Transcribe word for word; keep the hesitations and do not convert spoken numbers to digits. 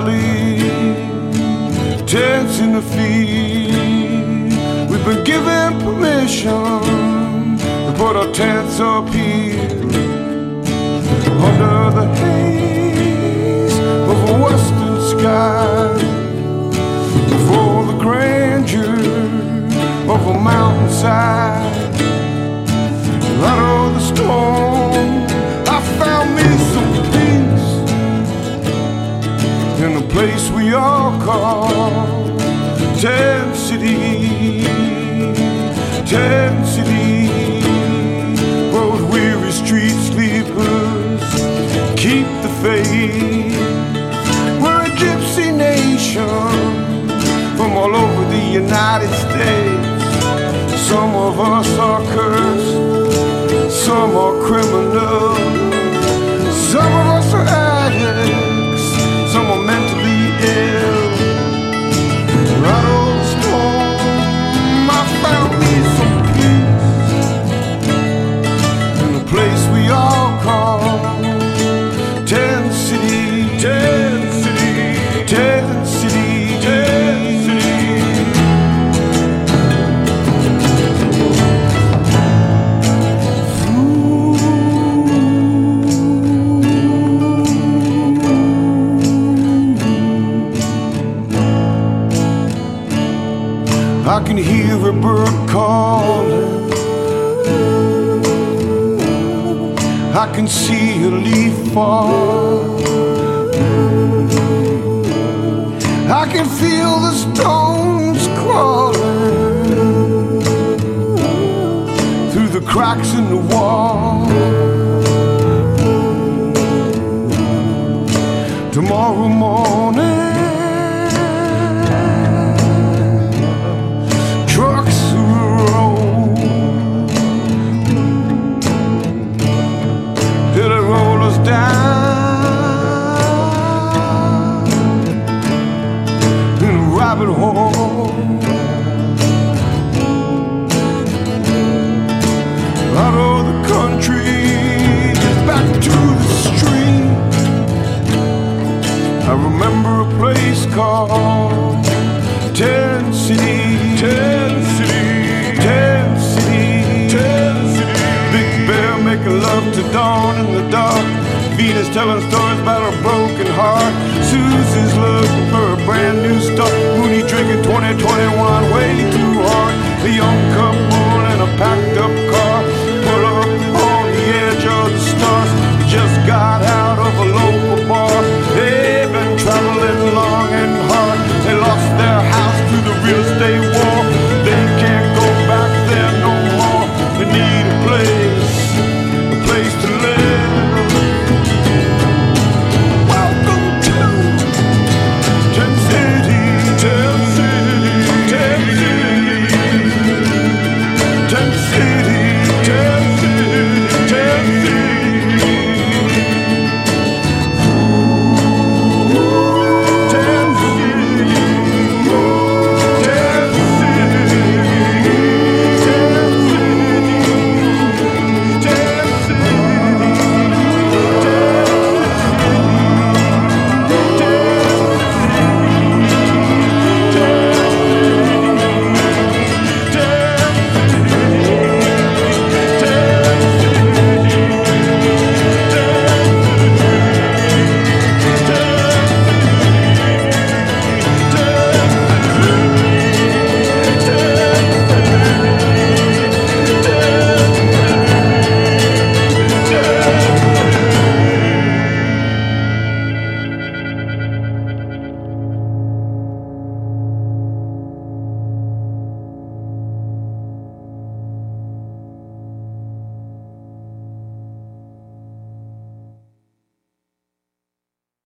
valley, tents in the field. We've been given permission to put our tents up here under the haze of a western sky, for the grandeur of a mountainside. Out of the storm, I found me some peace in a place we all call Tent City, Tent City. Road weary street sleepers, keep the faith. We're a gypsy nation from all over the United States. Some of us are cursed, some are criminals, some of us are addicts, some are mentally ill. Right over the storm, I found me some peace in a place we all call Tent City, Tent City, Tent City, Tent City. I can hear a bird calling, I can see a leaf fall, I can feel the stones crawling through the cracks in the wall. Tomorrow morning down in a rabbit hole, out of the country, back to the street. I remember a place called Tent City, Tent City, Tent City, Tent City. Big Bear making love to dawn in the dark, Venus telling stories about her broken heart. Susie's love